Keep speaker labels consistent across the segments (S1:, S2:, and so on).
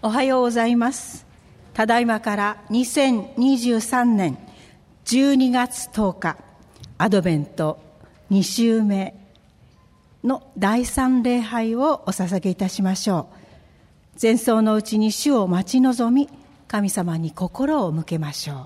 S1: おはようございます。ただいまから2023年12月10日アドベント2週目の第3礼拝をお捧げいたしましょう。前奏のうちに主を待ち望み、神様に心を向けましょう。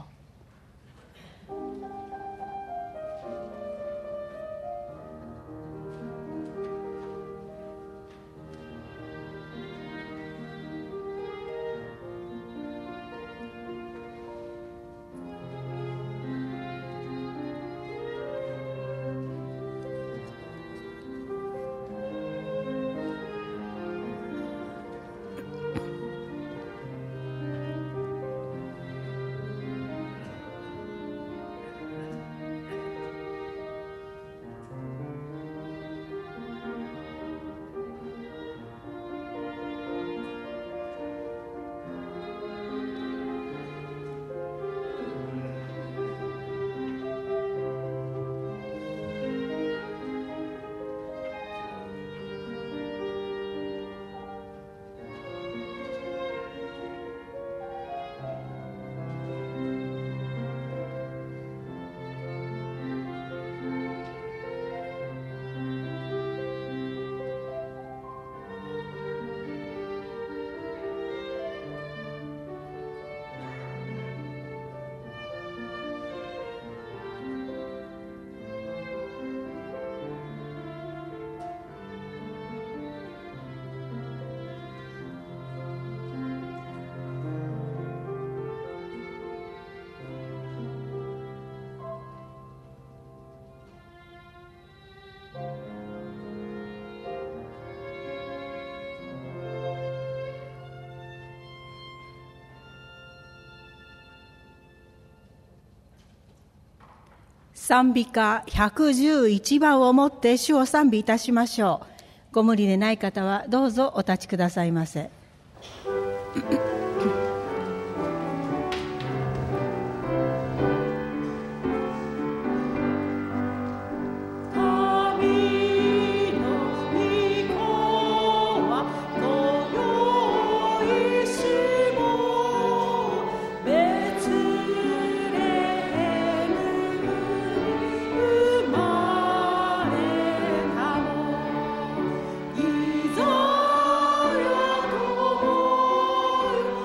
S1: 賛美歌111番をもって主を賛美いたしましょう。ご無理でない方はどうぞお立ちくださいませ。
S2: いざよとも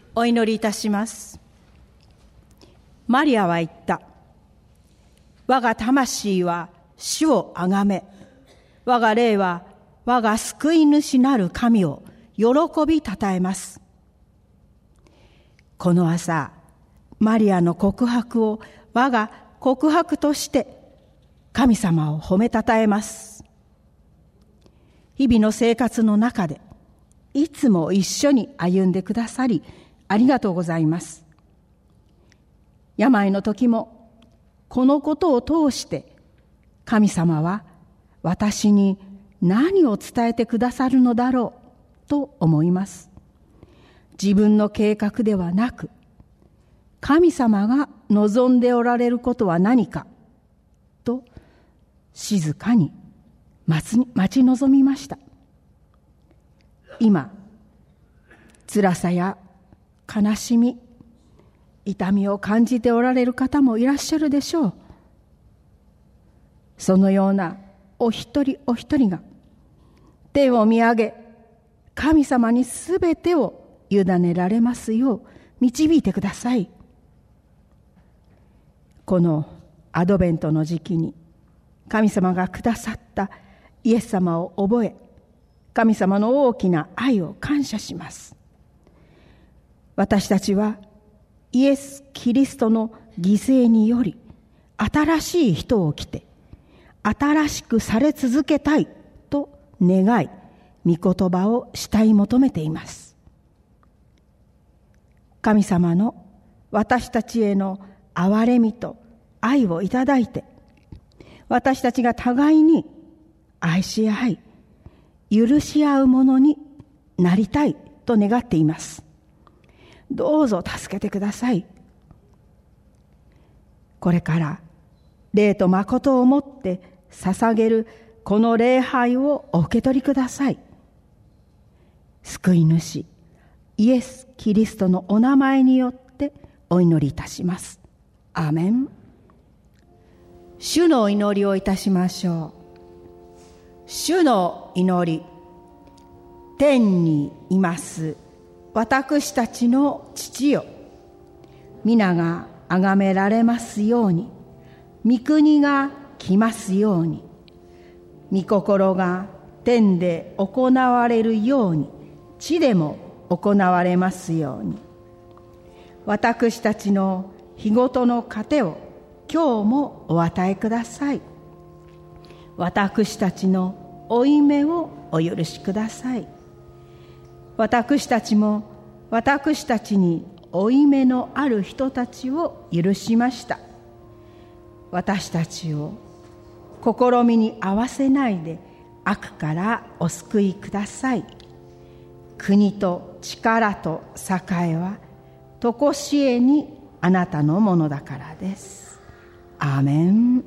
S1: お祈りいたします。マリアは言った。我が魂は主をあがめ、我が霊は我が救い主なる神を喜びたたえます。この朝、マリアの告白を我が告白として神様を褒めたたえます。日々の生活の中でいつも一緒に歩んでくださりありがとうございます。病の時もこのことを通して神様は私に何を伝えてくださるのだろうと思います。自分の計画ではなく、神様が望んでおられることは何かと静かに待ち望みました。今、辛さや悲しみ、痛みを感じておられる方もいらっしゃるでしょう。そのようなお一人お一人が手を見上げ、神様にすべてを委ねられますよう導いてください。このアドベントの時期に神様がくださったイエス様を覚え、神様の大きな愛を感謝します。私たちはイエス・キリストの犠牲により新しい人を着て新しくされ続けたいと願い、御言葉を慕い求めています。神様の私たちへの憐れみと愛をいただいて、私たちが互いに愛し合い許し合うものになりたいと願っています。どうぞ助けてください。これから霊と誠をもって捧げるこの礼拝をお受け取りください。救い主イエス・キリストのお名前によってお祈りいたします。アーメン。主の祈りをいたしましょう。主の祈り。天にいます私たちの父よ、皆が崇められますように、御国が来ますように、御心が天で行われるように地でも行われますように。私たちの日ごとの糧を今日もお与えください。私たちの負い目をお許しください。私たちも私たちに負い目のある人たちを許しました。私たちを試みに合わせないで悪からお救いください。国と力と栄はとこしえにあなたのものだからです。アーメン。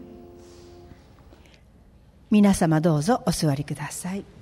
S1: 皆様どうぞお座りください。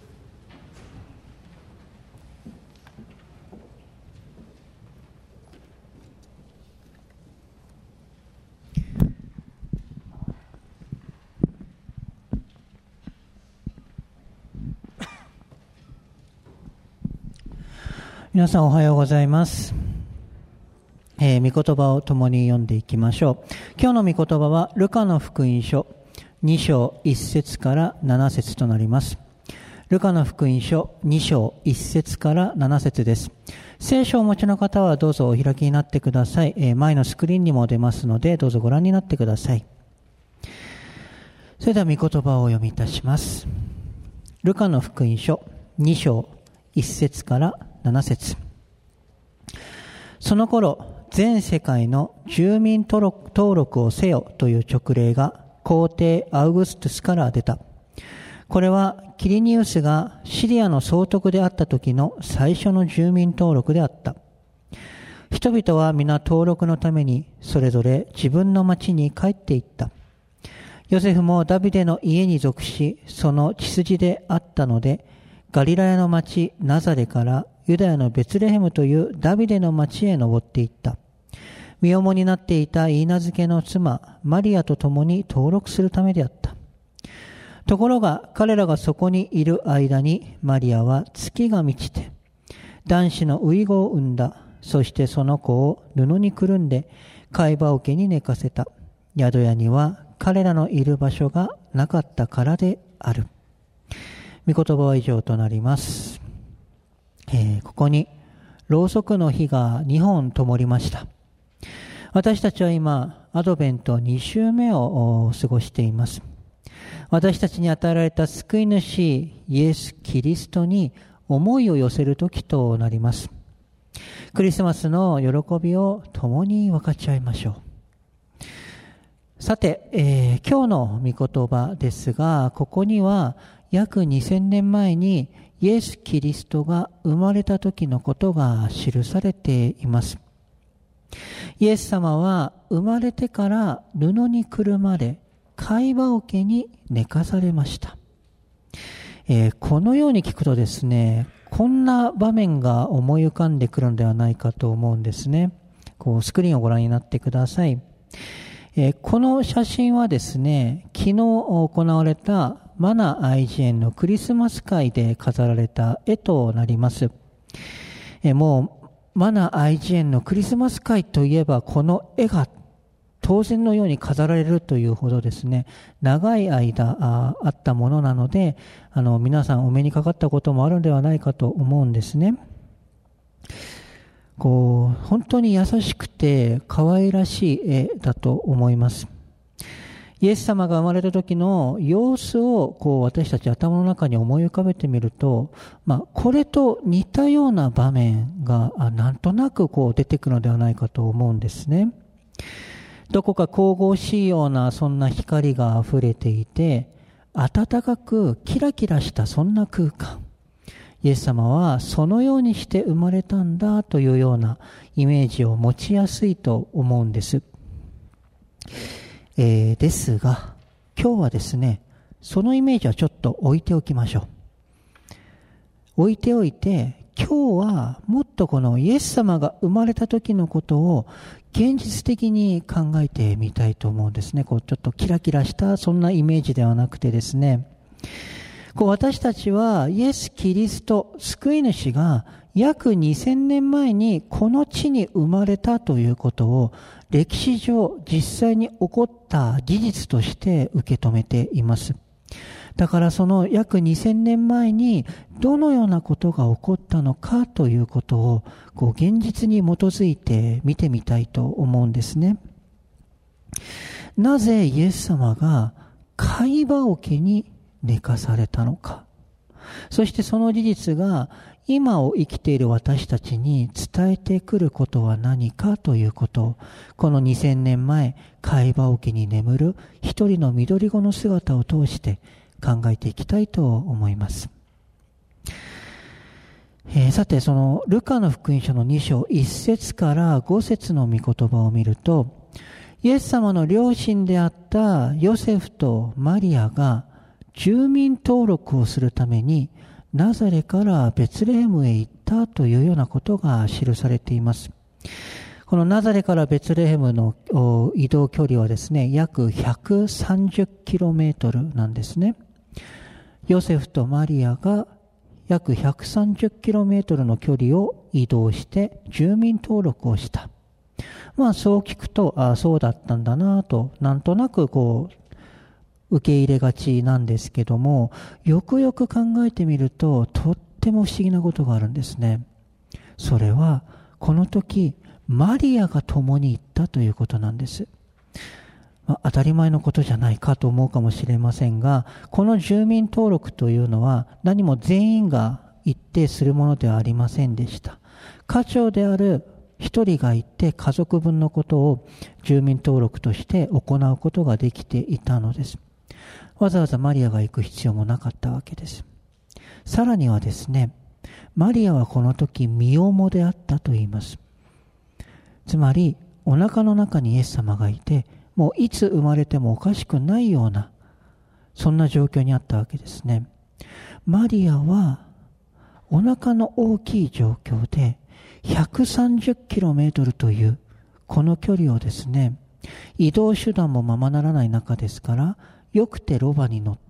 S2: 皆さんおはようございます。御言葉を共に読んでいきましょう。今日の御言葉はルカの福音書2章1節から7節となります。ルカの福音書2章1節から7節です。聖書をお持ちの方はどうぞお開きになってください。前のスクリーンにも出ますのでどうぞご覧になってください。それでは御言葉をお読みいたします。ルカの福音書2章1節から7節。その頃、全世界の住民登録をせよという勅令が皇帝アウグストゥスから出た。これはキリニウスがシリアの総督であった時の最初の住民登録であった。人々は皆登録のためにそれぞれ自分の町に帰っていった。ヨセフもダビデの家に属し、その血筋であったので、ガリラヤの町ナザレからユダヤのベツレヘムというダビデの町へ登っていった。身重になっていたイーナ漬けの妻マリアと共に登録するためであった。ところが彼らがそこにいる間にマリアは月が満ちて男子の遺子を産んだ。 そしてその子を布にくるんで貝羽桶に寝かせた。宿屋には彼らのいる場所がなかったからである。御言葉は以上となります。ここにろうそくの火が2本灯りました。私たちは今アドベント2週目を過ごしています。私たちに与えられた救い主イエス・キリストに思いを寄せる時となります。クリスマスの喜びを共に分かち合いましょう。さて、今日の御言葉ですが、ここには約2000年前にイエス・キリストが生まれた時のことが記されています。イエス様は生まれてから布にくるまれ、貝羽桶に寝かされました。このように聞くとですね、こんな場面が思い浮かんでくるのではないかと思うんですね。スクリーンをご覧になってください。この写真はですね、昨日行われたマナ愛知園のクリスマス会で飾られた絵となります。もうマナ愛知園のクリスマス会といえばこの絵が当然のように飾られるというほどですね、長い間あったものなので、皆さんお目にかかったこともあるのではないかと思うんですね。本当に優しくて可愛らしい絵だと思います。イエス様が生まれた時の様子を私たち頭の中に思い浮かべてみると、これと似たような場面がなんとなく出てくるのではないかと思うんですね。どこか神々しいようなそんな光があふれていて、暖かくキラキラしたそんな空間。イエス様はそのようにして生まれたんだというようなイメージを持ちやすいと思うんです。ですが、今日はですね、そのイメージはちょっと置いておきましょう。置いておいて、今日はもっとこのイエス様が生まれた時のことを現実的に考えてみたいと思うんですね。ちょっとキラキラしたそんなイメージではなくてですね、私たちはイエス・キリスト、救い主が約2000年前にこの地に生まれたということを歴史上実際に起こった事実として受け止めています。だからその約2000年前にどのようなことが起こったのかということを現実に基づいて見てみたいと思うんですね。なぜイエス様が貝羽桶に寝かされたのか、そしてその事実が今を生きている私たちに伝えてくることは何かということを、この2000年前貝羽桶に眠る一人の緑子の姿を通して考えていきたいと思います。さて、そのルカの福音書の2章1節から5節の御言葉を見ると、イエス様の両親であったヨセフとマリアが住民登録をするためにナザレからベツレヘムへ行ったというようなことが記されています。このナザレからベツレヘムの移動距離はですね、約 130km なんですね。ヨセフとマリアが約 130km の距離を移動して住民登録をした。そう聞くと、そうだったんだなと、なんとなく受け入れがちなんですけども、よくよく考えてみると、とっても不思議なことがあるんですね。それは、この時、マリアが共に行ったということなんです。当たり前のことじゃないかと思うかもしれませんが、この住民登録というのは、何も全員が一定するものではありませんでした。家長である一人がいて、家族分のことを住民登録として行うことができていたのです。わざわざマリアが行く必要もなかったわけです。さらにはですね、マリアはこの時身重であったと言います。つまりお腹の中にイエス様がいて、もういつ生まれてもおかしくないような、そんな状況にあったわけですね。マリアはお腹の大きい状況で 130km というこの距離をですね、移動手段もままならない中ですから、よくてロバに乗って、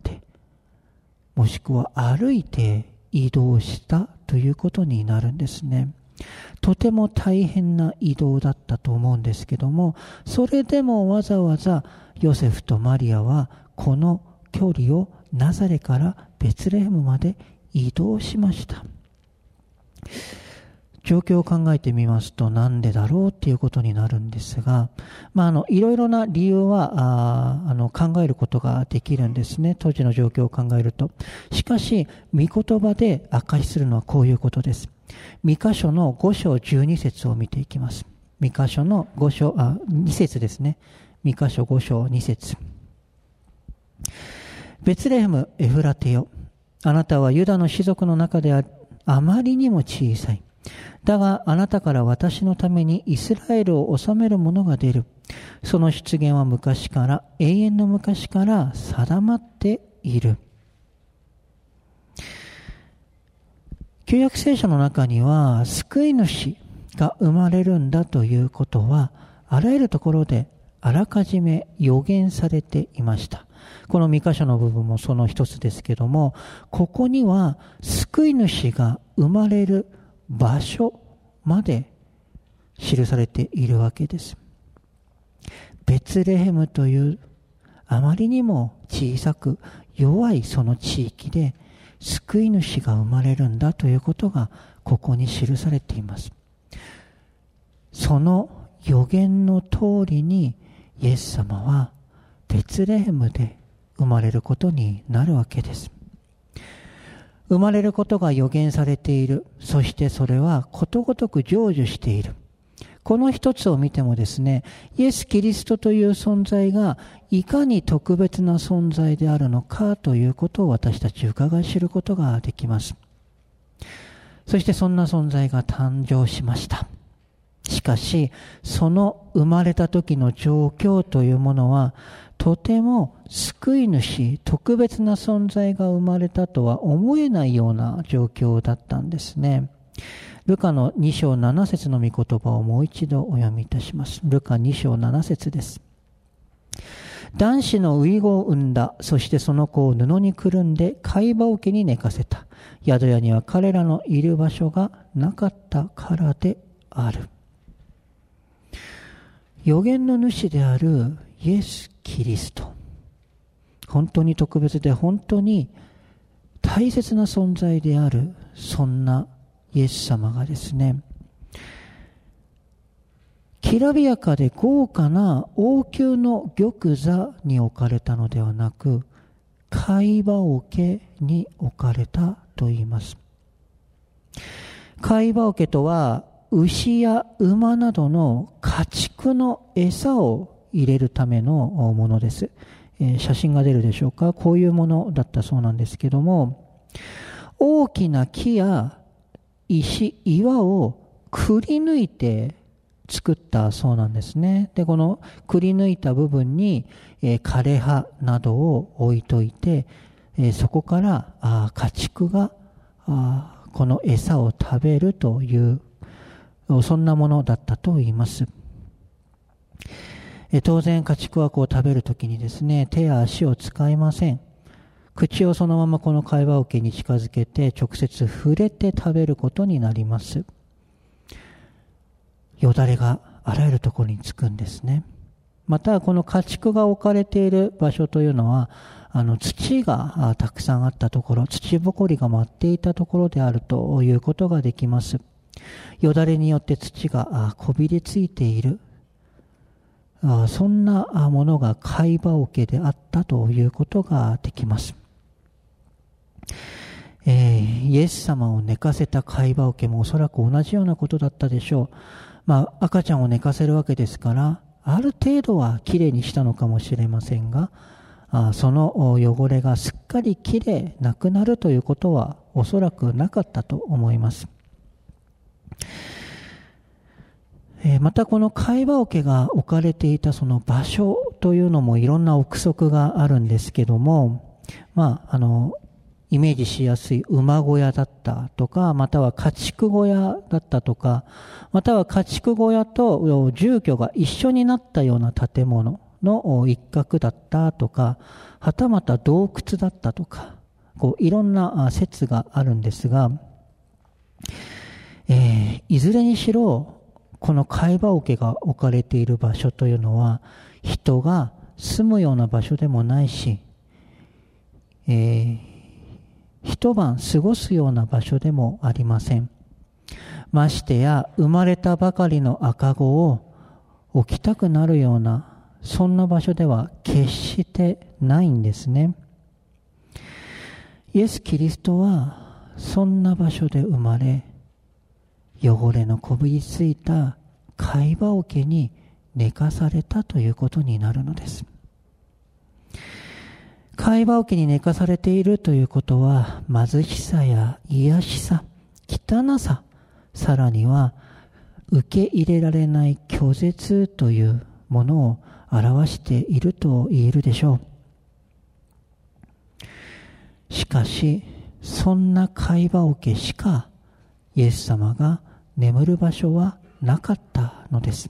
S2: もしくは歩いて移動したということになるんですね。 とても大変な移動だったと思うんですけども、それでもわざわざヨセフとマリアはこの距離をナザレからベツレヘムまで移動しました。状況を考えてみますと、なんでだろうということになるんですが、いろいろな理由は考えることができるんですね。当時の状況を考えると。しかし、御言葉で証しするのはこういうことです。ミカ書の5章12節を見ていきます。ミカ書の2節ですね。ミカ書5章2節。ベツレヘムエフラテよ、あなたはユダの氏族の中であまりにも小さい。だがあなたから私のためにイスラエルを治める者が出る。その出現は昔から、永遠の昔から定まっている。旧約聖書の中には救い主が生まれるんだということはあらゆるところであらかじめ予言されていました。このミカ書の部分もその一つですけども、ここには救い主が生まれる場所まで記されているわけです。ベツレヘムというあまりにも小さく弱いその地域で救い主が生まれるんだということがここに記されています。その予言の通りにイエス様はベツレヘムで生まれることになるわけです。生まれることが予言されている。そしてそれはことごとく成就している。この一つを見てもですね、イエス・キリストという存在がいかに特別な存在であるのかということを私たち伺い知ることができます。そしてそんな存在が誕生しました。しかし、その生まれた時の状況というものは、とても救い主、特別な存在が生まれたとは思えないような状況だったんですね。ルカの2章7節の御言葉をもう一度お読みいたします。ルカ2章7節です。男子の遺子を産んだ。そしてその子を布にくるんで貝羽桶に寝かせた。宿屋には彼らのいる場所がなかったからである。預言の主であるイエス・キリスト、本当に特別で本当に大切な存在であるそんなイエス様がですね、きらびやかで豪華な王宮の玉座に置かれたのではなく、貝羽桶に置かれたと言います。貝羽桶とは牛や馬などの家畜の餌を入れるためのものです。写真が出るでしょうか。こういうものだったそうなんですけども、大きな木や石、岩をくり抜いて作ったそうなんですね。で、このくり抜いた部分に枯葉などを置いといて、そこから家畜がこの餌を食べるというそんなものだったと言います。当然家畜はこう食べるときにですね、手や足を使いません。口をそのままこの貝羽桶に近づけて直接触れて食べることになります。よだれがあらゆるところにつくんですね。またこの家畜が置かれている場所というのは土がたくさんあったところ、土ぼこりが舞っていたところであるということができます。よだれによって土がこびりついている、そんなものが貝羽桶であったということができます。イエス様を寝かせた貝羽桶もおそらく同じようなことだったでしょう。赤ちゃんを寝かせるわけですから、ある程度はきれいにしたのかもしれませんが、その汚れがすっかりきれいなくなるということはおそらくなかったと思います。またこの貝羽桶が置かれていたその場所というのもいろんな憶測があるんですけども、イメージしやすい馬小屋だったとか、または家畜小屋だったとか、または家畜小屋と住居が一緒になったような建物の一角だったとか、はたまた洞窟だったとか、いろんな説があるんですが、 いずれにしろこの貝羽桶が置かれている場所というのは人が住むような場所でもないし、一晩過ごすような場所でもありません。ましてや生まれたばかりの赤子を置きたくなるようなそんな場所では決してないんですね。イエス・キリストはそんな場所で生まれ、汚れのこびりついた貝羽桶に寝かされたということになるのです。貝羽桶に寝かされているということは、貧しさや卑しさ、汚さ、さらには受け入れられない拒絶というものを表していると言えるでしょう。しかし、そんな貝羽桶しかイエス様が眠る場所はなかったのです。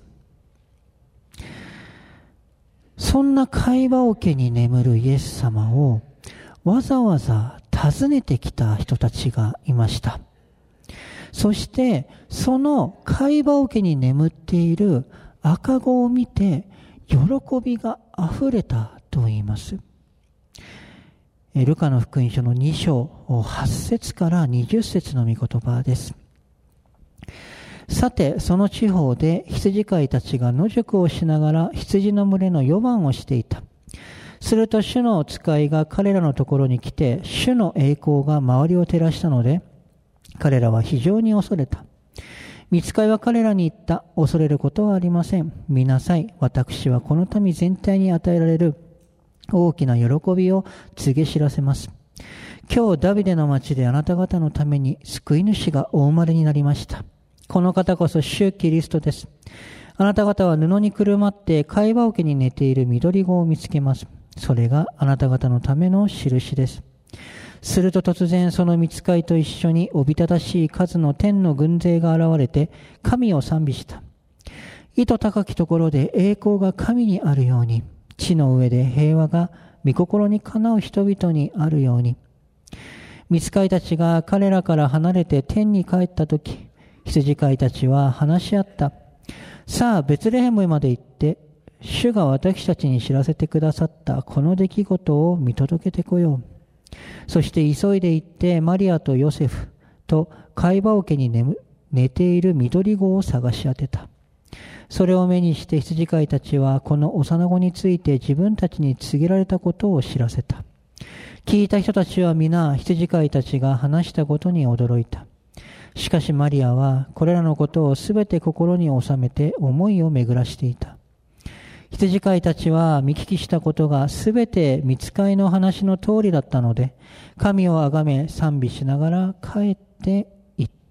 S2: そんな貝羽桶に眠るイエス様をわざわざ訪ねてきた人たちがいました。そしてその貝羽桶に眠っている赤子を見て喜びがあふれたと言います。ルカの福音書の2章8節から20節の御言葉です。さて、その地方で羊飼いたちが野宿をしながら羊の群れの予番をしていた。すると主の使いが彼らのところに来て、主の栄光が周りを照らしたので、彼らは非常に恐れた。御使いは彼らに言った。恐れることはありません。見なさい。私はこの民全体に与えられる大きな喜びを告げ知らせます。今日ダビデの町であなた方のために救い主がお生まれになりました。この方こそ主キリストです。あなた方は布にくるまって貝羽桶に寝ている緑子を見つけます。それがあなた方のための印です。すると突然その御使いと一緒におびただしい数の天の軍勢が現れて神を賛美した。意図高きところで栄光が神にあるように、地の上で平和が御心にかなう人々にあるように。御使いたちが彼らから離れて天に帰ったとき、羊飼いたちは話し合った。さあ、ベツレヘムまで行って、主が私たちに知らせてくださったこの出来事を見届けてこよう。そして急いで行って、マリアとヨセフと貝羽桶に寝ている緑子を探し当てた。それを目にして羊飼いたちはこの幼子について自分たちに告げられたことを知らせた。聞いた人たちは皆羊飼いたちが話したことに驚いた。しかしマリアはこれらのことをすべて心に収めて思いを巡らしていた。羊飼いたちは見聞きしたことがすべて御使いの話の通りだったので、神をあがめ賛美しながら帰っていった。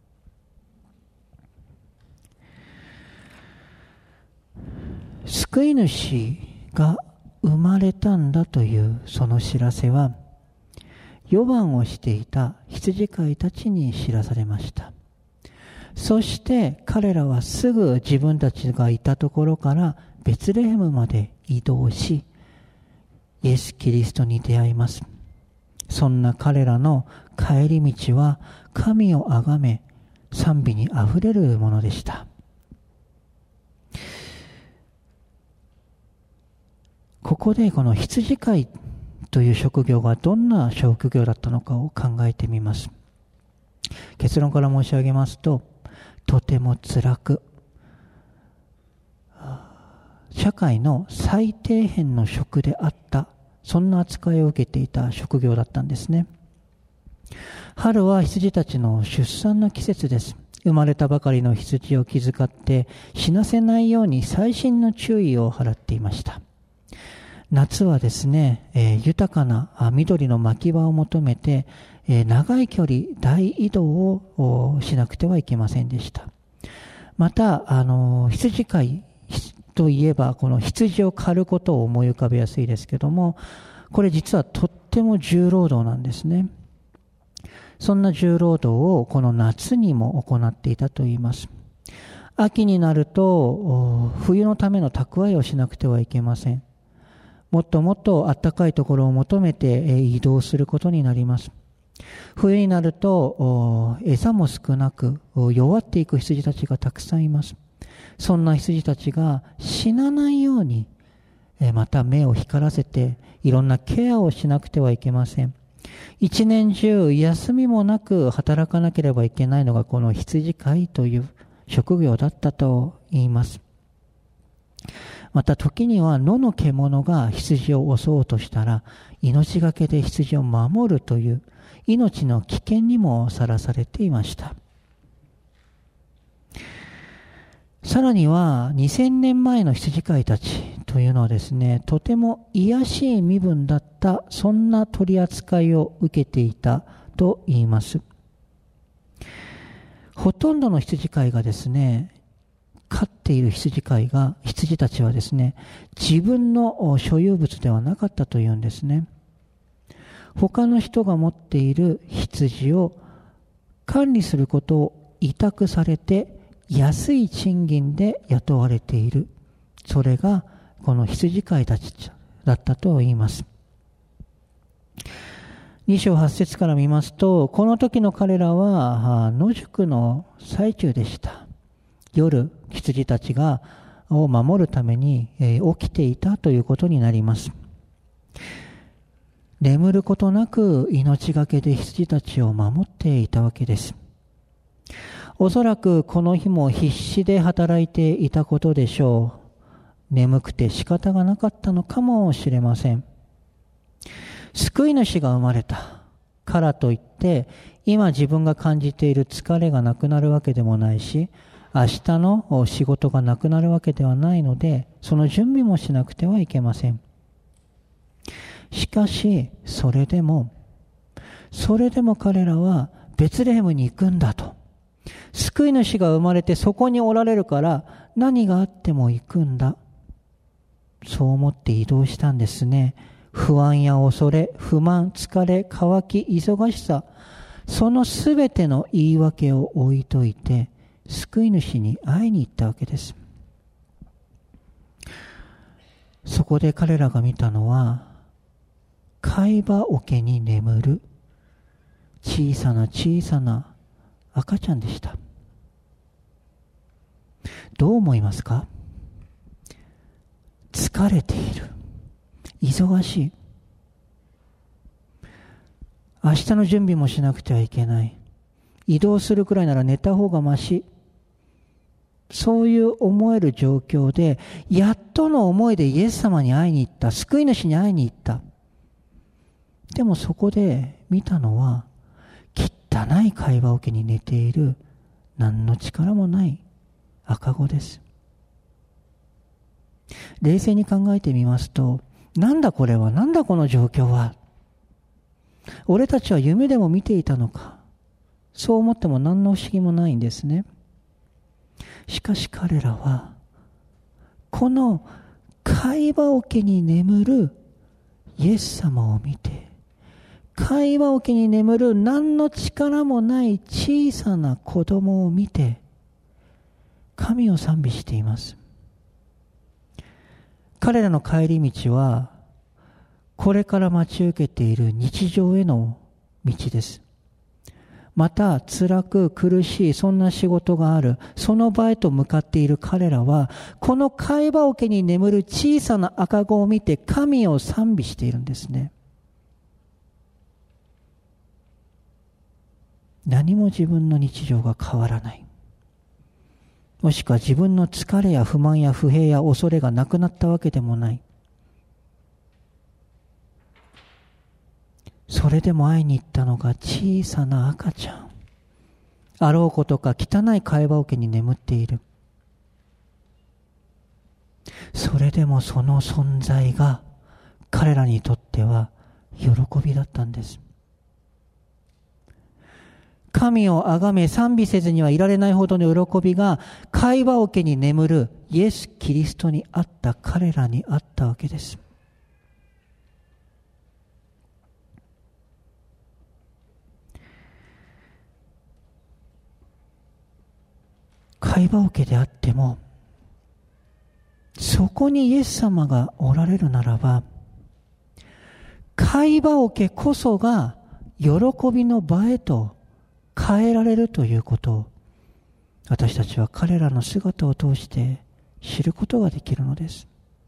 S2: 救い主が生まれたんだというその知らせは、予番をしていた羊飼いたちに知らされました。そして彼らはすぐ自分たちがいたところからベツレヘムまで移動し、イエス・キリストに出会います。そんな彼らの帰り道は神をあがめ賛美にあふれるものでした。ここでこの羊飼いという職業がどんな職業だったのかを考えてみます。結論から申し上げますと、とても辛く、社会の最底辺の職であった、そんな扱いを受けていた職業だったんですね。春は羊たちの出産の季節です。生まれたばかりの羊を気遣って死なせないように細心の注意を払っていました。夏はですね、豊かな緑の牧場を求めて、長い距離大移動をしなくてはいけませんでした。また羊飼いといえばこの羊を刈ることを思い浮かべやすいですけども、これ実はとっても重労働なんですね。そんな重労働をこの夏にも行っていたといいます。秋になると冬のための蓄えをしなくてはいけません。もっともっと暖かいところを求めて移動することになります。 冬になると餌も少なく弱っていく羊たちがたくさんいます。そんな羊たちが死なないようにまた目を光らせていろんなケアをしなくてはいけません。一年中休みもなく働かなければいけないのがこの羊飼いという職業だったと言います。また時には野の獣が羊を襲おうとしたら命がけで羊を守るという命の危険にもさらされていました。さらには2000年前の羊飼いたちというのはですね、とても卑しい身分だった、そんな取り扱いを受けていたと言います。ほとんどの羊飼いがですね、飼っている羊たちはですね、自分の所有物ではなかったというんですね。他の人が持っている羊を管理することを委託されて安い賃金で雇われている。それがこの羊飼いたちだったと言います。2章8節から見ますと、この時の彼らは野宿の最中でした。夜、羊たちを守るために起きていたということになります。眠ることなく命がけで羊たちを守っていたわけです。おそらくこの日も必死で働いていたことでしょう。眠くて仕方がなかったのかもしれません。救い主が生まれたからといって今自分が感じている疲れがなくなるわけでもないし、明日の仕事がなくなるわけではないので、その準備もしなくてはいけません。しかしそれでも彼らはベツレヘムに行くんだと、救い主が生まれてそこにおられるから何があっても行くんだ、そう思って移動したんですね。不安や恐れ、不満、疲れ、渇き、忙しさ、そのすべての言い訳を置いといて救い主に会いに行ったわけです。そこで彼らが見たのは貝羽桶に眠る小さな赤ちゃんでした。どう思いますか？疲れている、忙しい、明日の準備もしなくてはいけない、移動するくらいなら寝た方がまし、そういう思える状況でやっとの思いでイエス様に会いに行った、救い主に会いに行った。でもそこで見たのは汚い貝羽桶に寝ている何の力もない赤子です。冷静に考えてみますと、なんだこれは、なんだこの状況は、俺たちは夢でも見ていたのか、そう思っても何の不思議もないんですね。しかし彼らはこの貝羽桶に眠るイエス様を見て、貝羽桶に眠る何の力もない小さな子供を見て神を賛美しています。彼らの帰り道はこれから待ち受けている日常への道です。また辛く苦しいそんな仕事がある、その場へと向かっている彼らはこの貝羽桶に眠る小さな赤子を見て神を賛美しているんですね。何も自分の日常が変わらない、もしくは自分の疲れや不満や不平や恐れがなくなったわけでもない。それでも会いに行ったのが小さな赤ちゃん、あろうことか汚い貝羽桶に眠っている。それでもその存在が彼らにとっては喜びだったんです。神をあがめ賛美せずにはいられないほどの喜びが貝羽桶に眠るイエス・キリストにあった彼らにあったわけです。貝羽桶であってもそこにイエス様がおられるならば、貝羽桶こそが喜びの場へと変えられるということを、私たちは彼らの姿を通して知ることができるのです。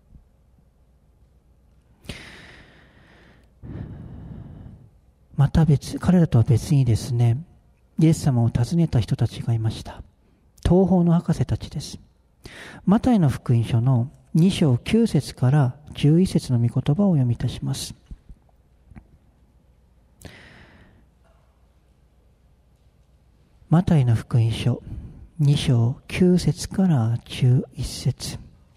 S2: また彼らとは別にですね、イエス様を訪ねた人たちがいました。東方の博士たちです。マタイの福音書の2章9節から11節の御言葉を読みいたします。マタイの福音書2章9節から11節。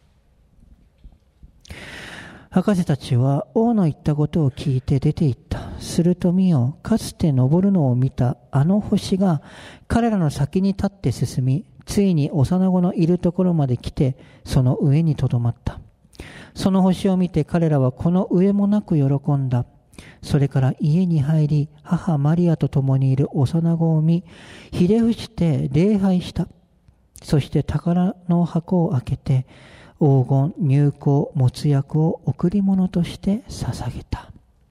S2: 博士たちは王の言ったことを聞いて出て行った。すると見よ、かつて昇るのを見たあの星が彼らの先に立って進み、ついに幼子のいるところまで来て、その上にとどまった。その星を見て彼らはこの上もなく喜んだ。それから家に入り、母マリアと共にいる幼子を見、ひれ伏して礼拝した。そして宝の箱を開けて、黄金、乳香、没薬を贈り物として捧げた。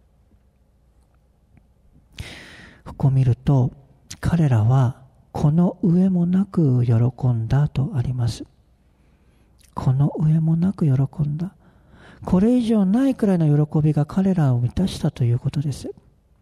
S2: ここを見ると、彼らはこの上もなく喜んだとあります。この上もなく喜んだ。これ以上ないくらいの喜びが彼らを満たしたということです。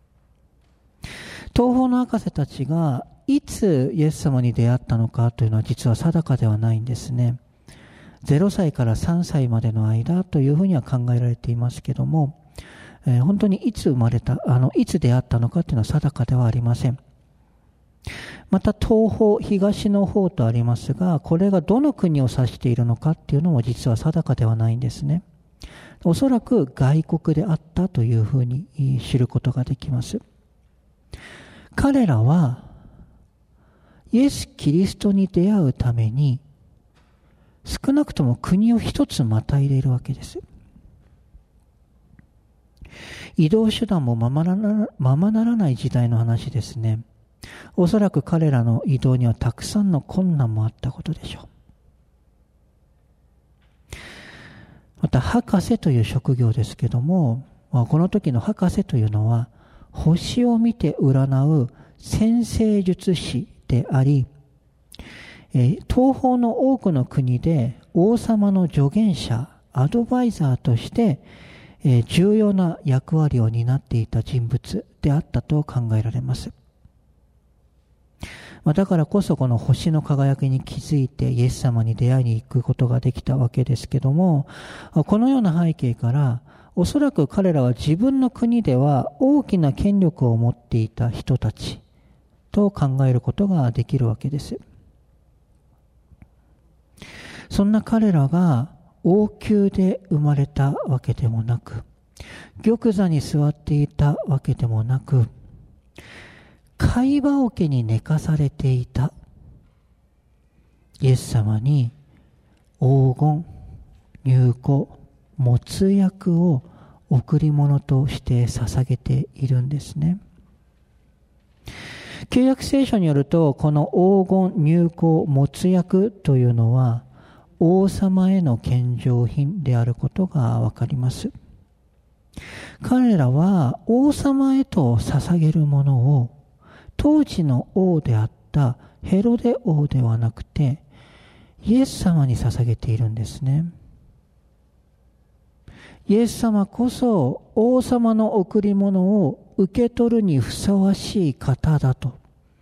S2: 東方の博士たちがいつイエス様に出会ったのかというのは実は定かではないんですね。0歳から3歳までの間というふうには考えられていますけども、本当にいつ生まれた、いつ出会ったのかというのは定かではありません。また東方、東の方とありますが、これがどの国を指しているのかというのも実は定かではないんですね。おそらく外国であったというふうに知ることができます。彼らはイエス・キリストに出会うために少なくとも国を一つまたいでいるわけです。移動手段もままならない時代の話ですね。おそらく彼らの移動にはたくさんの困難もあったことでしょう。また博士という職業ですけども、この時の博士というのは星を見て占う占星術師であり、東方の多くの国で王様の助言者、アドバイザーとして重要な役割を担っていた人物であったと考えられます。だからこそこの星の輝きに気づいてイエス様に出会いに行くことができたわけですけども、このような背景からおそらく彼らは自分の国では大きな権力を持っていた人たちと考えることができるわけです。そんな彼らが王宮で生まれたわけでもなく、玉座に座っていたわけでもなく、貝羽桶に寝かされていたイエス様に黄金、乳香、没薬を贈り物として捧げているんですね。旧約聖書によると、この黄金、乳香、没薬というのは王様への献上品であることがわかります。彼らは王様へと捧げるものを当時の王であったヘロデ王ではなくてイエス様に捧げているんですね。イエス様こそ王様の贈り物を受け取るにふさわしい方だと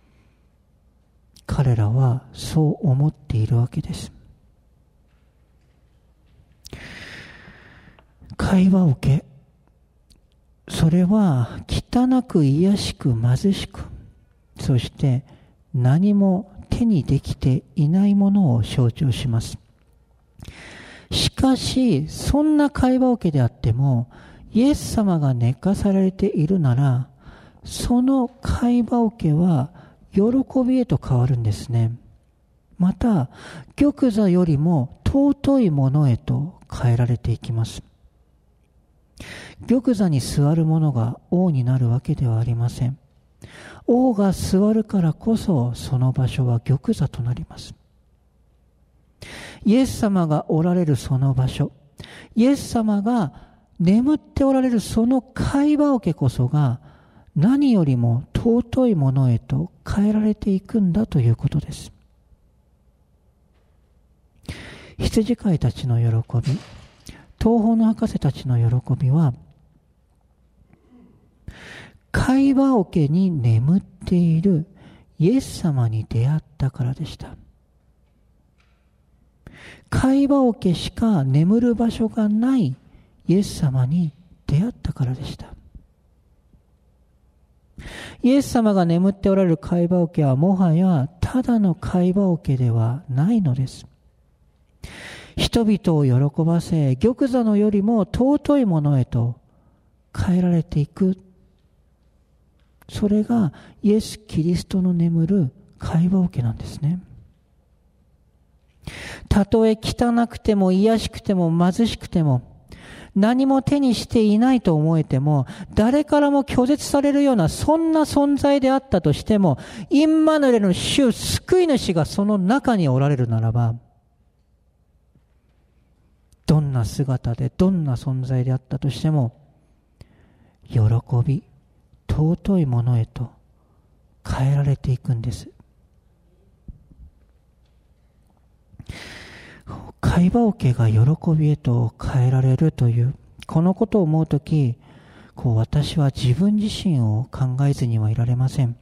S2: 彼らはそう思っているわけです。貝羽桶、それは汚く卑しく貧しく、そして何も手にできていないものを象徴します。しかしそんな貝羽桶であってもイエス様が寝かされているなら、その貝羽桶は喜びへと変わるんですね。また玉座よりも尊いものへと変えられていきます。玉座に座る者が王になるわけではありません。王が座るからこそその場所は玉座となります。イエス様がおられるその場所、イエス様が眠っておられるその貝羽桶こそが何よりも尊いものへと変えられていくんだということです。羊飼いたちの喜び、東方の博士たちの喜びは、貝羽桶に眠っているイエス様に出会ったからでした。貝羽桶しか眠る場所がないイエス様に出会ったからでした。イエス様が眠っておられる貝羽桶はもはやただの貝羽桶ではないのです。人々を喜ばせ、玉座のよりも尊いものへと変えられていく。それがイエス・キリストの眠る貝羽桶なんですね。たとえ汚くても卑しくても貧しくても、何も手にしていないと思えても、誰からも拒絶されるようなそんな存在であったとしても、インマヌエルの主、救い主がその中におられるならば、どんな姿でどんな存在であったとしても、喜び、尊いものへと変えられていくんです。貝羽桶が喜びへと変えられるというこのことを思うとき、私は自分自身を考えずにはいられません。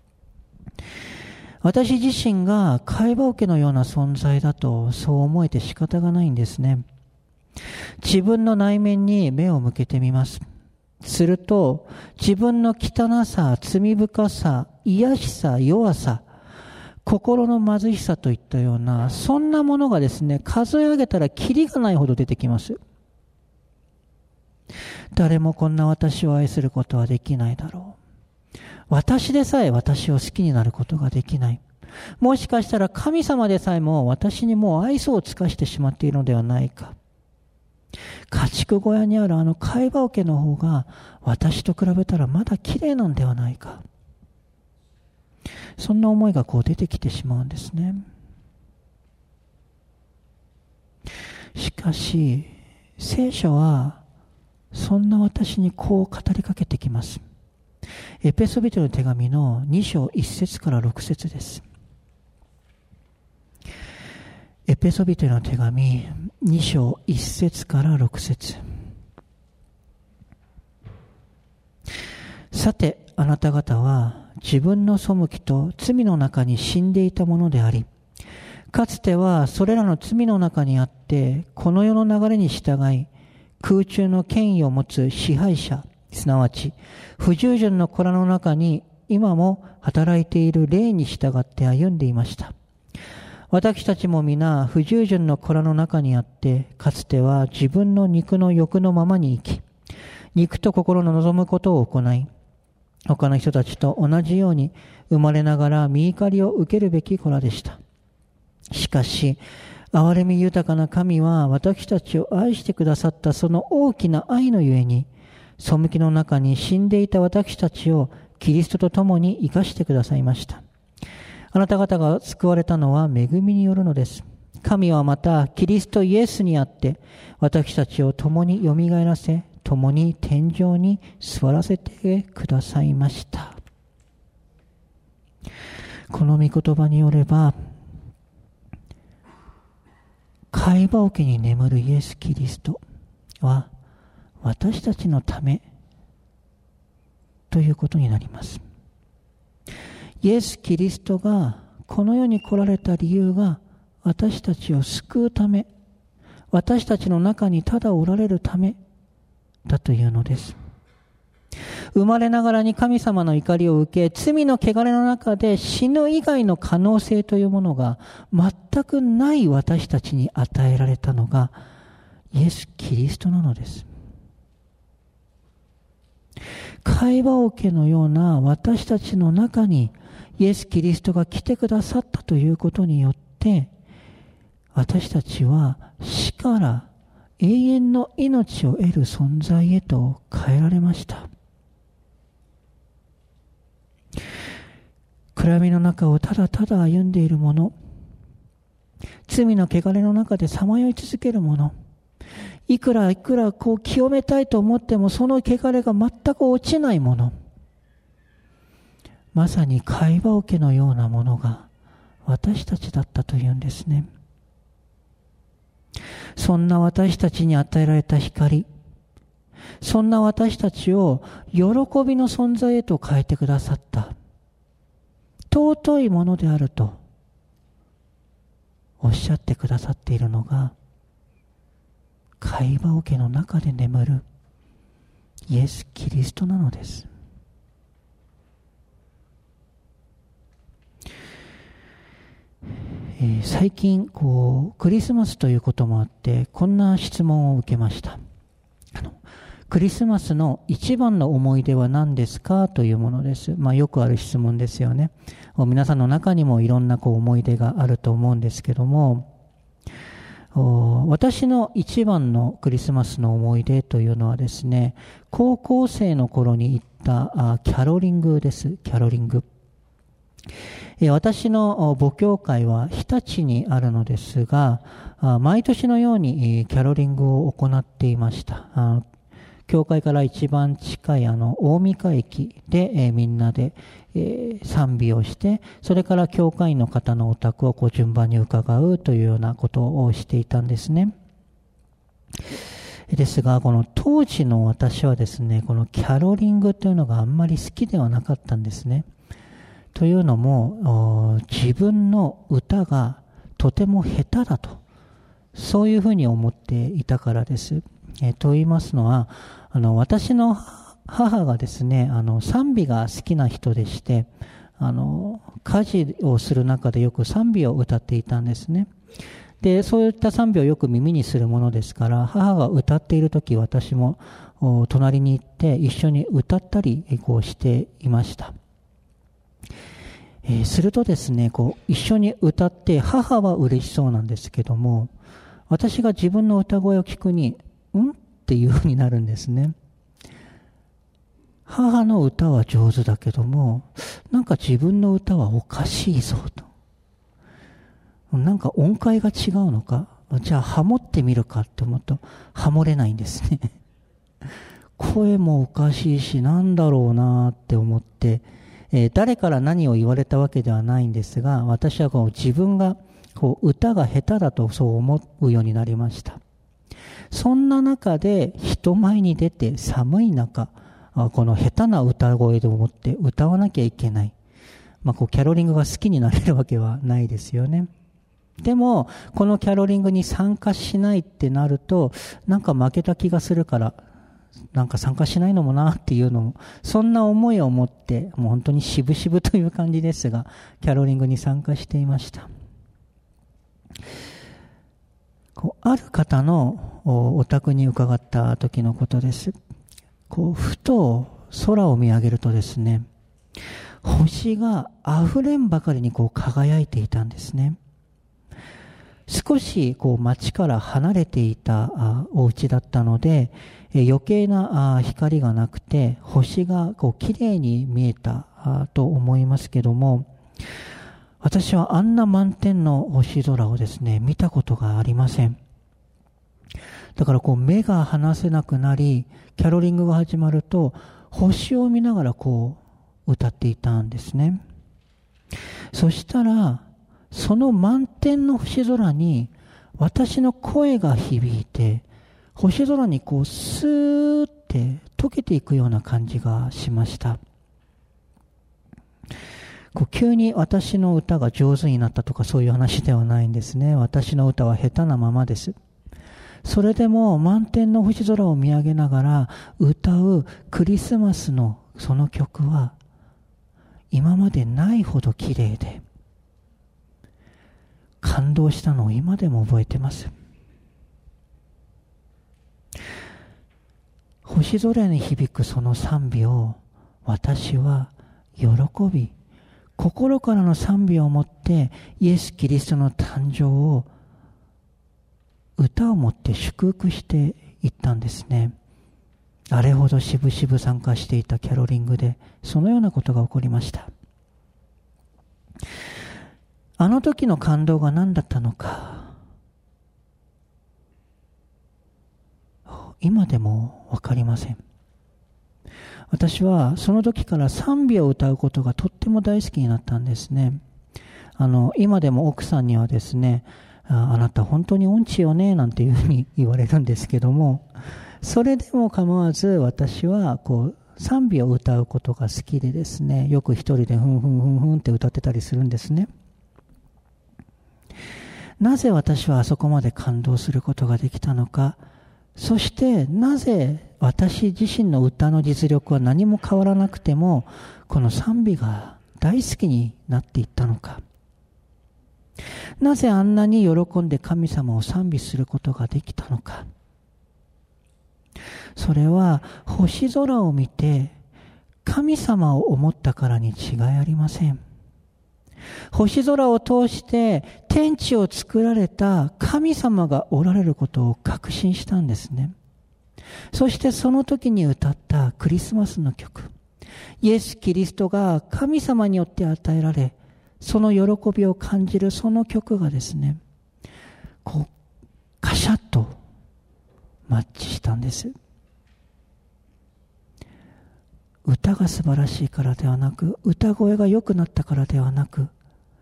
S2: 私自身が貝羽桶のような存在だとそう思えて仕方がないんですね。自分の内面に目を向けてみます。すると自分の汚さ、罪深さ、卑しさ、弱さ、心の貧しさといったようなそんなものがですね、数え上げたらキリがないほど出てきます。誰もこんな私を愛することはできないだろう。私でさえ私を好きになることができない。もしかしたら神様でさえも私にもう愛想を尽かしてしまっているのではないか。家畜小屋にあるあの貝羽桶の方が私と比べたらまだ綺麗なんではないか。そんな思いが出てきてしまうんですね。しかし聖書はそんな私にこう語りかけてきます。エペソビトの手紙の2章1節から6節です。エペソビトの手紙2章1節から6節。さてあなた方は自分の背きと罪の中に死んでいたものであり、かつてはそれらの罪の中にあってこの世の流れに従い、空中の権威を持つ支配者、すなわち不従順の子らの中に今も働いている霊に従って歩んでいました。私たちも皆不従順の子らの中にあって、かつては自分の肉の欲のままに生き、肉と心の望むことを行い、他の人たちと同じように生まれながら御怒りを受けるべき子らでした。しかし、憐れみ豊かな神は私たちを愛してくださったその大きな愛のゆえに、背きの中に死んでいた私たちをキリストと共に生かしてくださいました。あなた方が救われたのは恵みによるのです。神はまたキリストイエスにあって私たちを共によみがえらせ、共に天上に座らせてくださいました。この御言葉によれば、貝羽桶に眠るイエス・キリストは私たちのためということになります。イエス・キリストがこの世に来られた理由が私たちを救うため、私たちの中にただおられるためだというのです。生まれながらに神様の怒りを受け、罪の汚れの中で死ぬ以外の可能性というものが全くない私たちに与えられたのがイエス・キリストなのです。貝羽桶のような私たちの中にイエス・キリストが来てくださったということによって、私たちは死から永遠の命を得る存在へと変えられました。暗闇の中をただただ歩んでいる者、罪の汚れの中でさまよい続ける者、いくら清めたいと思ってもその汚れが全く落ちない者、 まさに会話桶のようなものが私たちだったというんですね。そんな私たちに与えられた光、そんな私たちを喜びの存在へと変えてくださった尊いものであるとおっしゃってくださっているのが、会話桶の中で眠るイエス・キリストなのです。最近クリスマスということもあってこんな質問を受けました。クリスマスの一番の思い出は何ですかというものです。よくある質問ですよね。皆さんの中にもいろんな思い出があると思うんですけども、私の一番のクリスマスの思い出というのはですね、高校生の頃に行ったキャロリングです。キャロリング。私の母教会は日立にあるのですが、毎年のようにキャロリングを行っていました。教会から一番近い大三河駅で、みんなで、賛美をして、それから教会員の方のお宅を順番に伺うというようなことをしていたんですね。ですが、この当時の私はですね、このキャロリングというのがあんまり好きではなかったんですね。というのも、自分の歌がとても下手だと、そういうふうに思っていたからです。と言いますのは、私の母がですね、賛美が好きな人でして、家事をする中でよく賛美を歌っていたんですね。で、そういった賛美をよく耳にするものですから、母が歌っているとき、私も隣に行って一緒に歌ったりしていました。するとですね、一緒に歌って母は嬉しそうなんですけども、私が自分の歌声を聞くに、っていうふうになるんですね。母の歌は上手だけども、なんか自分の歌はおかしいぞと。なんか音階が違うのか、じゃあハモってみるかって思うとハモれないんですね。声もおかしいし、なんだろうなって思って、誰から何を言われたわけではないんですが、私は自分が歌が下手だとそう思うようになりました。そんな中で人前に出て寒い中、この下手な歌声でもって歌わなきゃいけない。キャロリングが好きになれるわけはないですよね。でも、このキャロリングに参加しないってなると、なんか負けた気がするから、なんか参加しないのもなっていうのも、そんな思いを持って、もう本当に渋々という感じですが、キャロリングに参加していました。ある方のお宅に伺った時のことです。ふと空を見上げるとですね、星が溢れんばかりに輝いていたんですね。少し町から離れていたお家だったので、余計な光がなくて星がきれいに見えたと思いますけども、私はあんな満天の星空をですね、見たことがありません。だから目が離せなくなり、キャロリングが始まると星を見ながら歌っていたんですね。そしたらその満天の星空に私の声が響いて、星空にスーって溶けていくような感じがしました。急に私の歌が上手になったとかそういう話ではないんですね。私の歌は下手なままです。それでも満天の星空を見上げながら歌うクリスマスのその曲は今までないほど綺麗で感動したのを今でも覚えてます。星空に響くその賛美を私は喜び、心からの賛美を持ってイエス・キリストの誕生を歌をもって祝福していったんですね。あれほどしぶしぶ参加していたキャロリングでそのようなことが起こりました。あの時の感動が何だったのか、今でも分かりません。 私はその時から賛美を歌うことがとっても大好きになったんですね。今でも奥さんにはですね、あなた本当に音痴よねなんていうふうに言われるんですけども、それでも構わず私は賛美を歌うことが好きでですね、よく一人でふんふんふんふんって歌ってたりするんですね。なぜ私はあそこまで感動することができたのか、そしてなぜ私自身の歌の実力は何も変わらなくてもこの賛美が大好きになっていったのか、なぜあんなに喜んで神様を賛美することができたのか。それは星空を見て神様を思ったからに違いありません。星空を通して天地を作られた神様がおられることを確信したんですね。そしてその時に歌ったクリスマスの曲、イエス・キリストが神様によって与えられ、その喜びを感じるその曲がですね、カシャッとマッチしたんです。歌が素晴らしいからではなく、歌声が良くなったからではなく、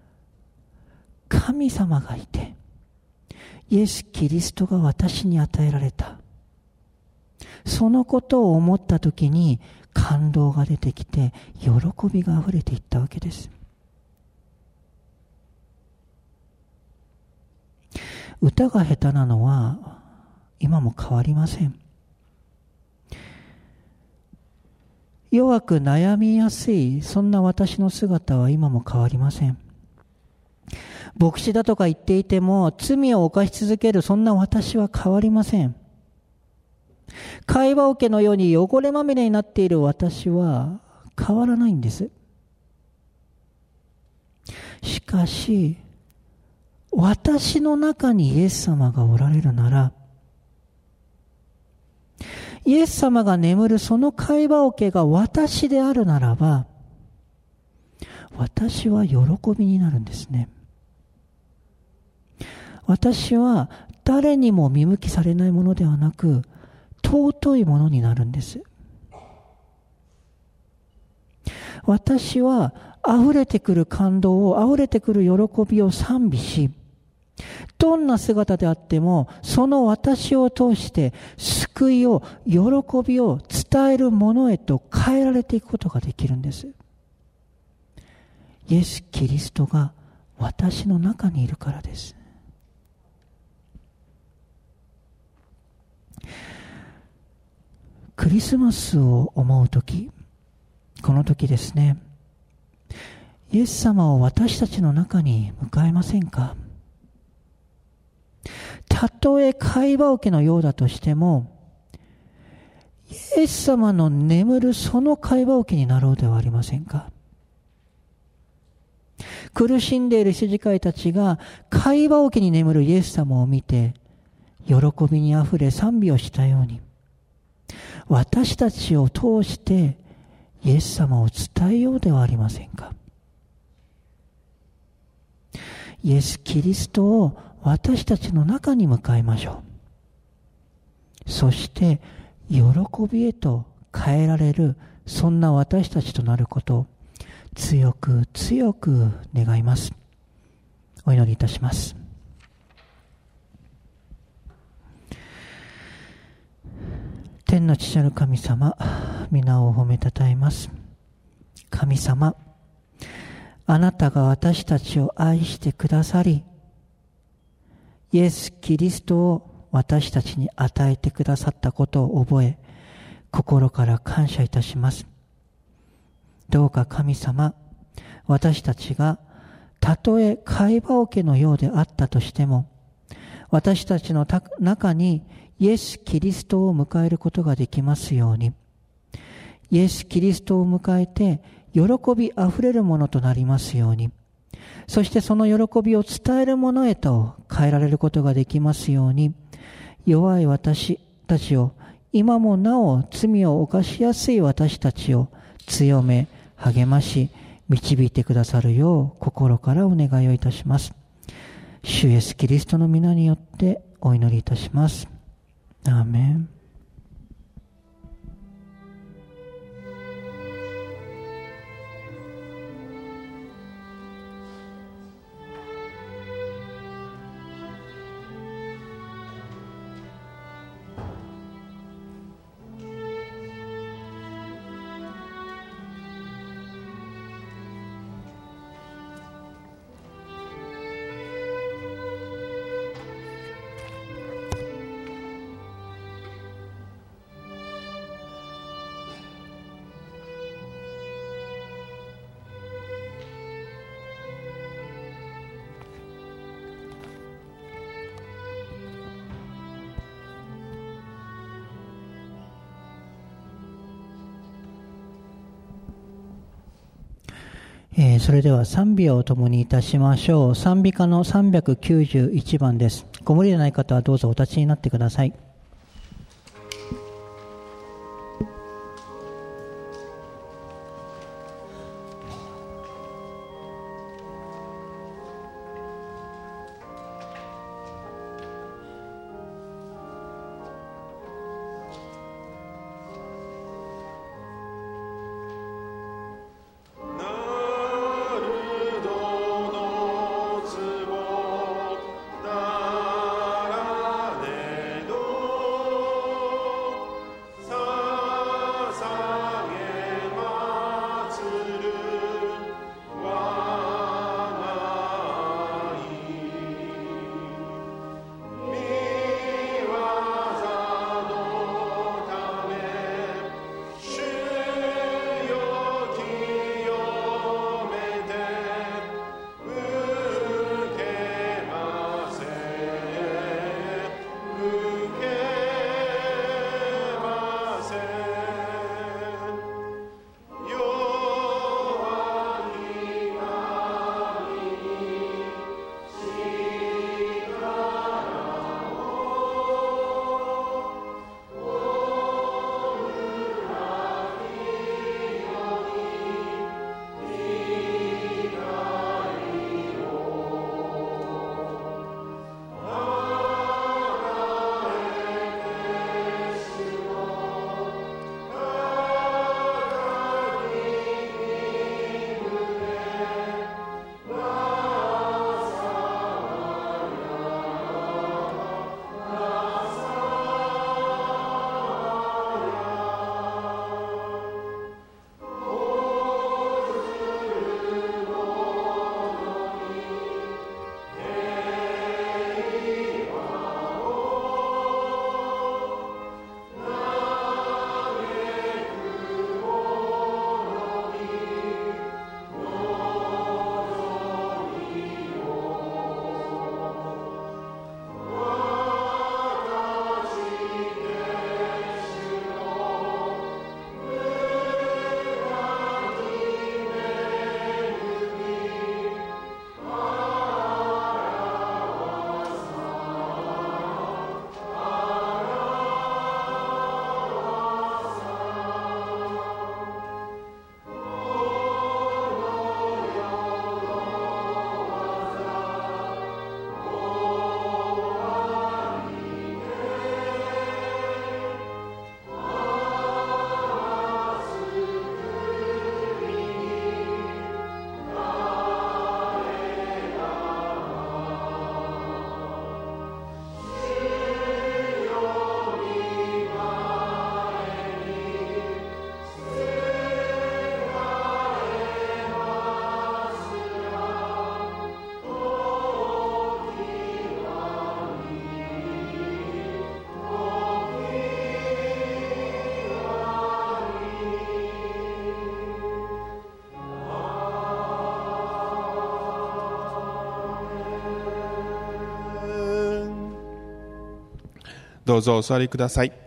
S2: 神様がいて、イエス・キリストが私に与えられた。そのことを思ったときに感動が出てきて、喜びがあふれていったわけです。歌が下手なのは今も変わりません。弱く悩みやすい、そんな私の姿は今も変わりません。牧師だとか言っていても罪を犯し続ける、そんな私は変わりません。会話桶のように汚れまみれになっている私は変わらないんです。しかし私の中にイエス様がおられるなら、イエス様が眠るその会話桶が私であるならば、私は喜びになるんですね。私は誰にも見向きされないものではなく、尊いものになるんです。私は溢れてくる感動を、溢れてくる喜びを賛美し、どんな姿であってもその私を通して救いを、喜びを伝えるものへと変えられていくことができるんです。イエス・キリストが私の中にいるからです。クリスマスを思うとき、この時ですね、イエス様を私たちの中に迎えませんか？たとえ会話桶のようだとしても、イエス様の眠るその会話桶になろうではありませんか？苦しんでいる羊飼いたちが会話桶に眠るイエス様を見て喜びにあふれ賛美をしたように、私たちを通してイエス様を伝えようではありませんか？イエス・キリストを私たちの中に迎えましょう。そして喜びへと変えられる、そんな私たちとなることを強く強く願います。お祈りいたします。天の父なる神様、皆を褒めたたえます。神様、あなたが私たちを愛してくださり、イエス・キリストを私たちに与えてくださったことを覚え、心から感謝いたします。どうか神様、私たちがたとえ会話桶のようであったとしても、私たちの中にイエス・キリストを迎えることができますように、イエス・キリストを迎えて喜びあふれるものとなりますように、そしてその喜びを伝えるものへと変えられることができますように、弱い私たちを、今もなお罪を犯しやすい私たちを強め励まし導いてくださるよう心からお願いをいたします。主イエスキリストの皆によってお祈りいたします。アーメン。 それでは賛美を共にいたしましょう。賛美歌の391番です。ご無理でない方はどうぞお立ちになってください。
S3: どうぞお座りください。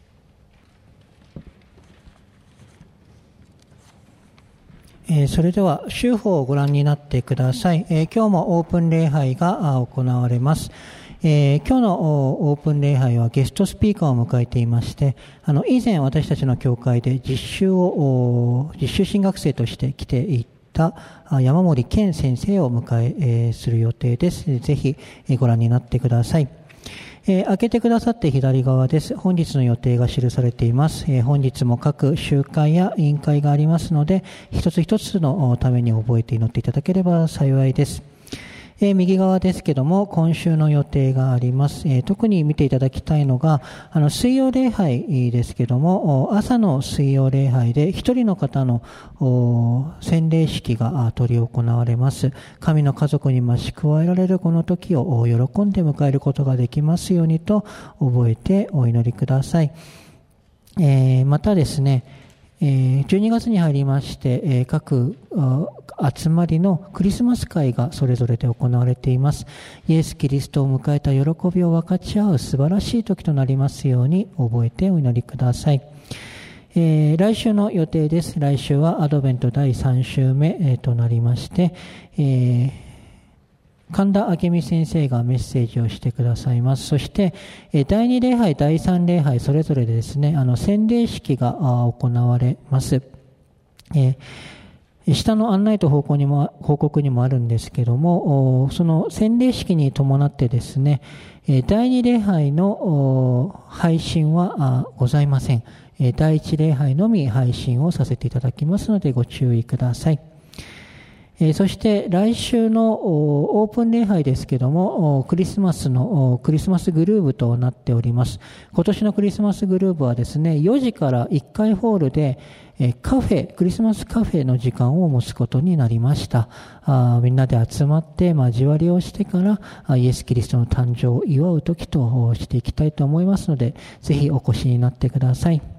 S2: それでは週報をご覧になってください。今日もオープン礼拝が行われます。今日のオープン礼拝はゲストスピーカーを迎えていまして、以前私たちの教会で実習新学生として来ていた山森健先生をお迎えする予定です。ぜひご覧になってください。開けてくださって左側です。本日の予定が記されています。本日も各集会や委員会がありますので、一つ一つのために覚えて祈っていただければ幸いです。右側ですけども、今週の予定があります。特に見ていただきたいのが、水曜礼拝ですけども、朝の水曜礼拝で一人の方の洗礼式が執り行われます。神の家族に増し加えられるこの時を喜んで迎えることができますようにと覚えてお祈りください。またですね、12月に入りまして、各集まりのクリスマス会がそれぞれで行われています。イエス・キリストを迎えた喜びを分かち合う素晴らしい時となりますように覚えてお祈りください。 来週の予定です。来週はアドベント第3週目、となりまして、神田明美先生がメッセージをしてくださいます。そして、第2礼拝、第3礼拝、それぞれでですね、洗礼式が行われます。下の案内と報告にもあるんですけども、その洗礼式に伴ってですね、第2礼拝の配信はございません。第1礼拝のみ配信をさせていただきますのでご注意ください。そして来週のオープン礼拝ですけども、クリスマスグルーブとなっております。今年のクリスマスグルーブはですね、4時から1階ホールでクリスマスカフェの時間を持つことになりました。みんなで集まって交わりをしてからイエス・キリストの誕生を祝う時としていきたいと思いますので、ぜひお越しになってください。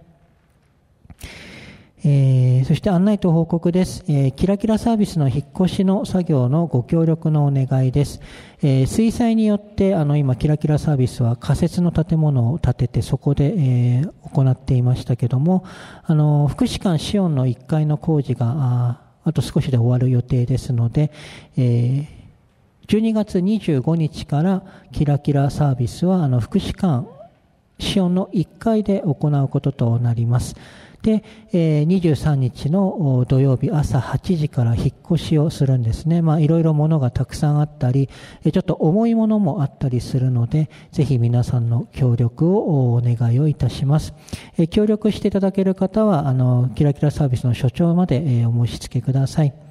S2: そして案内と報告です。キラキラサービスの引っ越しの作業のご協力のお願いです。水災によって今キラキラサービスは仮設の建物を建ててそこで、行っていましたけども、福祉館シオンの1階の工事があと少しで終わる予定ですので、12月25日からキラキラサービスは福祉館シオンの1階で行うこととなります。で、23日の土曜日朝8時から引っ越しをするんですね。いろいろ物がたくさんあったり、ちょっと重いものもあったりするので、ぜひ皆さんの協力をお願いをいたします。協力していただける方は、キラキラサービスの所長まで、お申し付けください。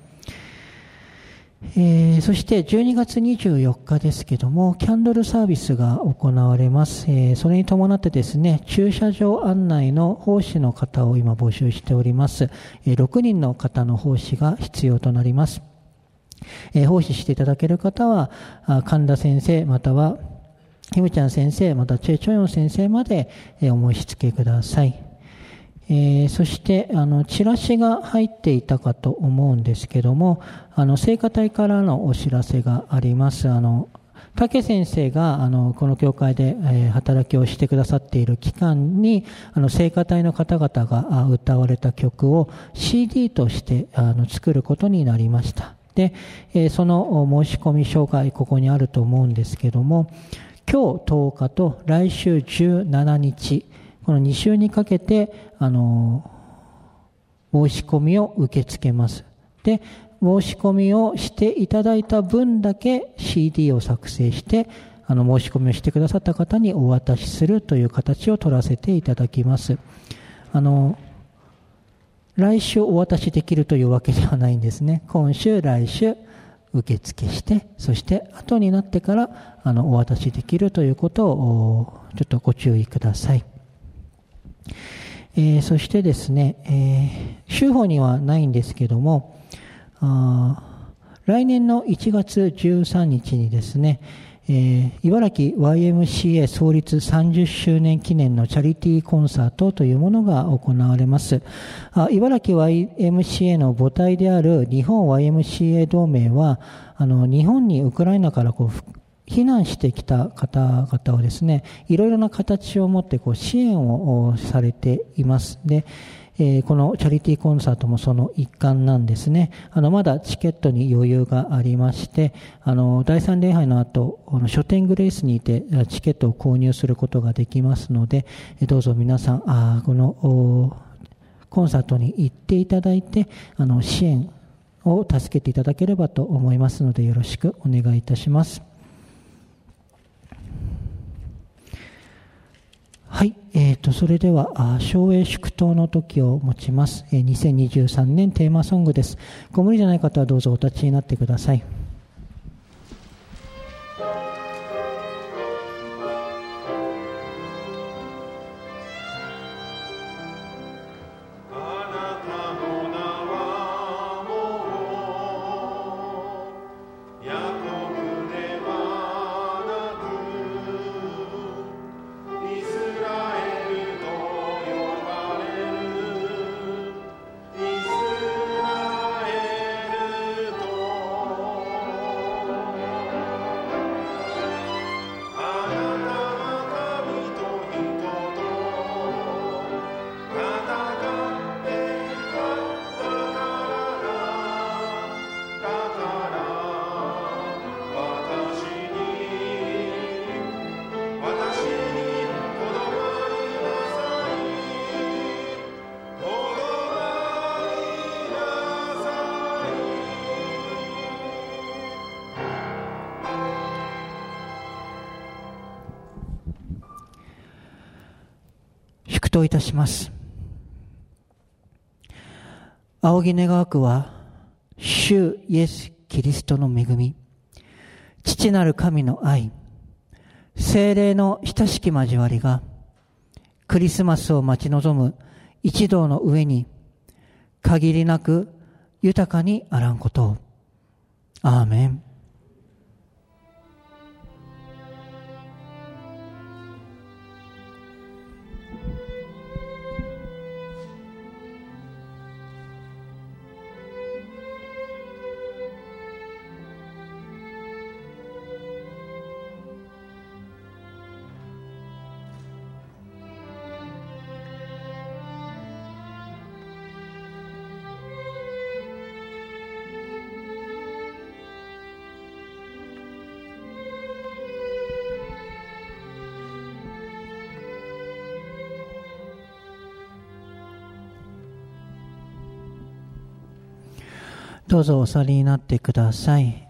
S2: そして12月24日ですけども、キャンドルサービスが行われます。それに伴ってですね、駐車場案内の奉仕の方を今募集しております。6人の方の奉仕が必要となります。奉仕していただける方は、神田先生、またはひむちゃん先生、またチェ・チョヨン先生まで、お申し付けください。そしてチラシが入っていたかと思うんですけども、聖歌隊からのお知らせがあります。竹先生がこの教会で、働きをしてくださっている期間に聖歌隊の方々が歌われた曲を CD として作ることになりました。で、その申し込み書がここにあると思うんですけども、今日10日と来週17日この2週にかけて申し込みを受け付けます。で、申し込みをしていただいた分だけ CD を作成して申し込みをしてくださった方にお渡しするという形を取らせていただきます。来週お渡しできるというわけではないんですね。今週来週受付して、そして後になってからお渡しできるということをちょっとご注意ください。そしてですね、週報にはないんですけども、来年の1月13日にですね、茨城 YMCA 創立30周年記念のチャリティーコンサートというものが行われます。茨城 YMCA の母体である日本 YMCA 同盟は、日本にウクライナから避難してきた方々をですね、いろいろな形を持って支援をされています。で、このチャリティーコンサートもその一環なんですね。まだチケットに余裕がありまして、第3礼拝の後、書店グレースにてチケットを購入することができますので、どうぞ皆さん、このコンサートに行っていただいて、支援を助けていただければと思いますので、よろしくお願いいたします。はい、それでは昭栄祝祷の時を持ちます。2023年テーマソングです。ご無理じゃない方はどうぞお立ちになってください。
S4: イスラエルと
S2: ふといたします。仰ぎ願わくは、主イエス・キリストの恵み、父なる神の愛、聖霊の親しき交わりが、クリスマスを待ち望む一同の上に、限りなく豊かにあらんことを。アーメン。どうぞお去りになってください。